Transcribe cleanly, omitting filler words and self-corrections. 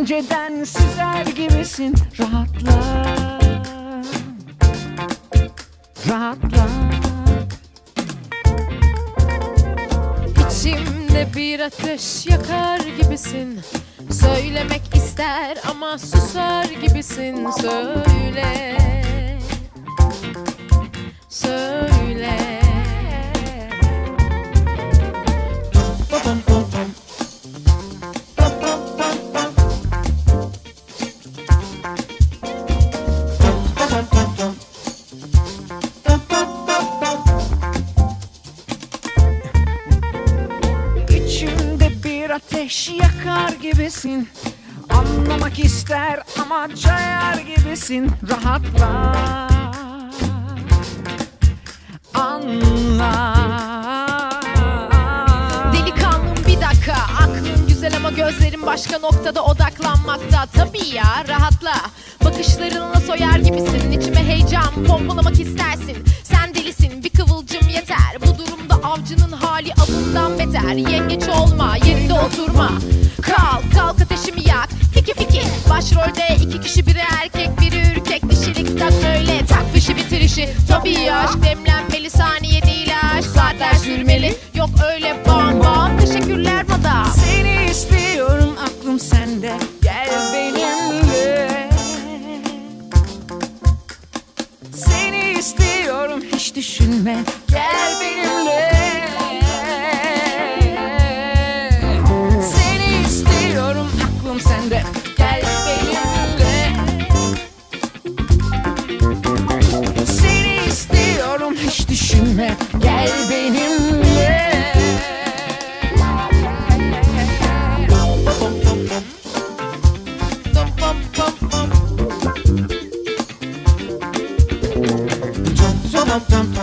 inceden süzer gibisin. Rahatla, rahatla. İçimde bir ateş yakar gibisin. Söylemek ister ama susar gibisin. Söyle, söyle. İçimde bir ateş yakar gibisin. Anlamak ister ama cayar gibisin. Rahatla, anla. Delikanlım bir dakika, aklın güzel ama gözlerin başka noktada odaklanmakta. Tabii ya, rahatla. Bakışlarınla soyar gibisin. İçime heyecan pompalamak istersin. Sen delisin, bir kıvılcım yeter. Bu durumda avcının hali avından beter. Yengeç olma, yerinde oturma. Kalk ateşimi yak. Fiki fiki, başrolde iki kişi, biri erkek biri ürkek. Dişilik tak öyle, tak fişi bitir işi. Tabii aşk demlenmeli, saniye değil aşk. Saatler sürmeli, yok öyle bam bam. Teşekkürler madam. Seni istiyorum, aklım sende. Gel benimle. Seni istiyorum, hiç düşünme. Gel benimle. Seni istiyorum, aklım sende. Gel benimle. Seni istiyorum, hiç düşünme. Gel benimle. Dum bum bum bum. Dum dum dum.